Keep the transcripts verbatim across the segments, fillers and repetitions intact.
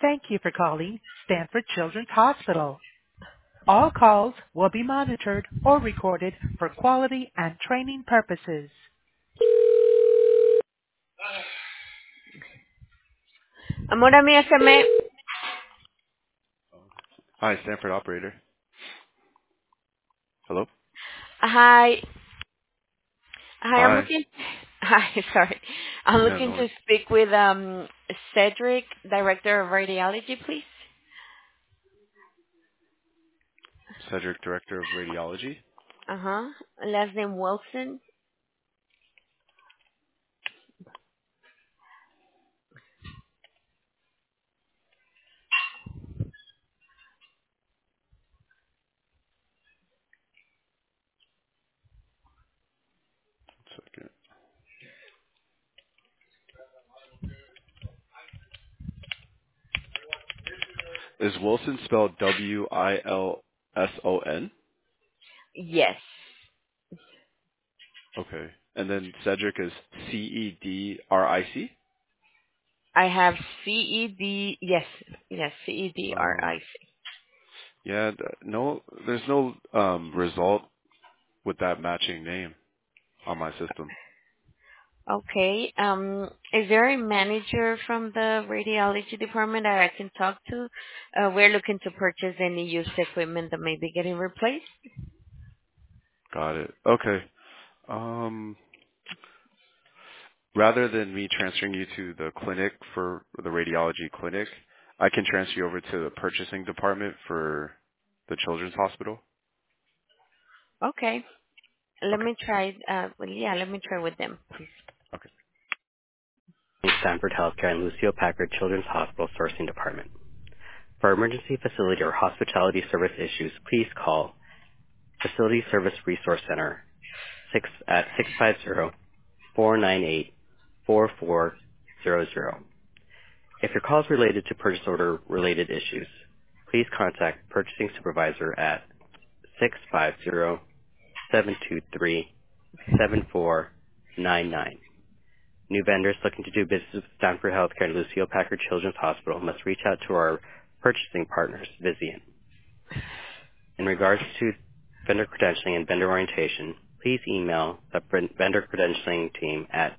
Thank you for calling Stanford Children's Hospital. All calls will be monitored or recorded for quality and training purposes. Amor mía, se me... Hi, Stanford operator. Hello? Hi. Hi, I'm Hi. looking... Hi, sorry. I'm No, looking no to worries. speak with um Cedric, Director of Radiology, please. Cedric, Director of Radiology. Uh-huh. Last name Wilson. Second. Is Wilson spelled W I L S O N? Yes. Okay. And then Cedric is C E D R I C? I have C E D... Yes. Yes, C E D R Oh. I C. Yeah, th- no, there's no um, result with that matching name on my system. Okay. Um, is there a manager from the radiology department that I can talk to? Uh, we're looking to purchase any used equipment that may be getting replaced. Got it. Okay. Um, rather than me transferring you to the clinic for the radiology clinic, I can transfer you over to the purchasing department for the children's hospital. Okay. Let Okay. me try. Uh, well, yeah, let me try with them, please. Okay. Stanford Healthcare and Lucio Packard Children's Hospital Sourcing Department. For emergency facility or hospitality service issues, please call Facility Service Resource Center six at six five zero, four nine eight, four four zero zero. If your call is related to purchase order related issues, please contact Purchasing Supervisor at six five zero, seven two three, seven four nine nine. New vendors looking to do business with Stanford Healthcare and Lucille Packard Children's Hospital must reach out to our purchasing partners, Vizient. In regards to vendor credentialing and vendor orientation, please email the vendor credentialing team at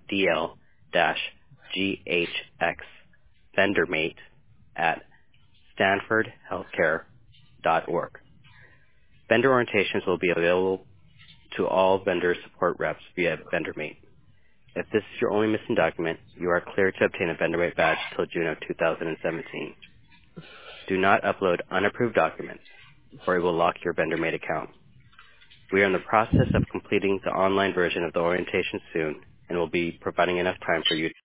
dl-ghx-vendormate at stanfordhealthcare dot org. Vendor orientations will be available to all vendor support reps via VendorMate. If this is your only missing document, you are clear to obtain a VendorMate badge until June of two thousand seventeen. Do not upload unapproved documents, or it will lock your VendorMate account. We are in the process of completing the online version of the orientation soon, and will be providing enough time for you